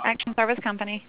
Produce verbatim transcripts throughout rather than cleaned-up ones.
Action Service Company.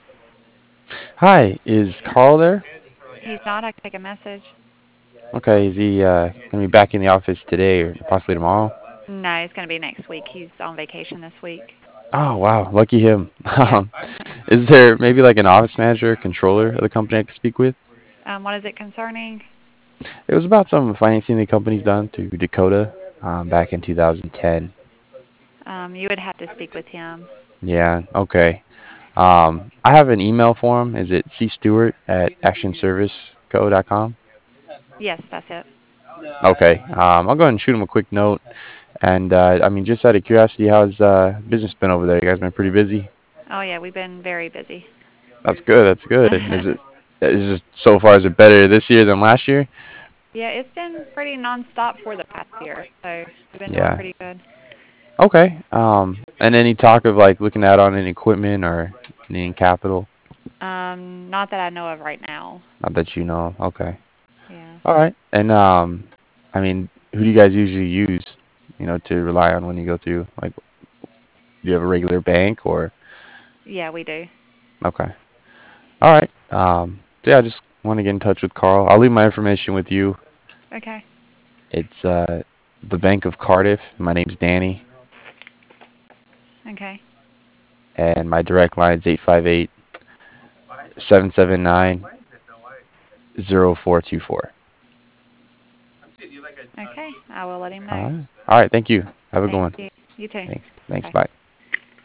Hi, is Carl there? He's not. I can take a message. Okay, is he uh, gonna be back in the office today or possibly tomorrow? No, it's going to be next week. He's on vacation this week. Oh wow, lucky him. Yep. Um, is there maybe like an office manager, or controller of the company I could speak with? Um, what is it concerning? It was about some financing the company's done through Dakota um, back in two thousand ten. Um, you would have to speak with him. Yeah, okay. Um, I have an email for him. Is it cstewart at action service co dot com? Yes, that's it. Okay. Um, I'll go ahead and shoot him a quick note. And uh, I mean, just out of curiosity, how's uh, business been over there? You guys been pretty busy? Oh, yeah, we've been very busy. That's good. That's good. Is it is it so far is it better this year than last year? Yeah, it's been pretty nonstop for the past year, so we've been doing Yeah. pretty good. Okay. Um, and any talk of like looking at on any equipment or needing capital? Um, not that I know of right now. Not that you know. Okay. Yeah. All right. And um, I mean, who do you guys usually use? You know, to rely on when you go through? Like, do you have a regular bank or? Yeah, we do. Okay. All right. Um, so yeah, I just want to get in touch with Carl. I'll leave my information with you. Okay. It's uh, the Bank of Cardiff. My name's Danny, Okay. and my direct line is eight five eight, seven seven nine, zero four two four. Okay. I will let him All know. right. All right. Thank you. Have a good Thank one. you. You too. Thanks. Thanks. Bye. Bye.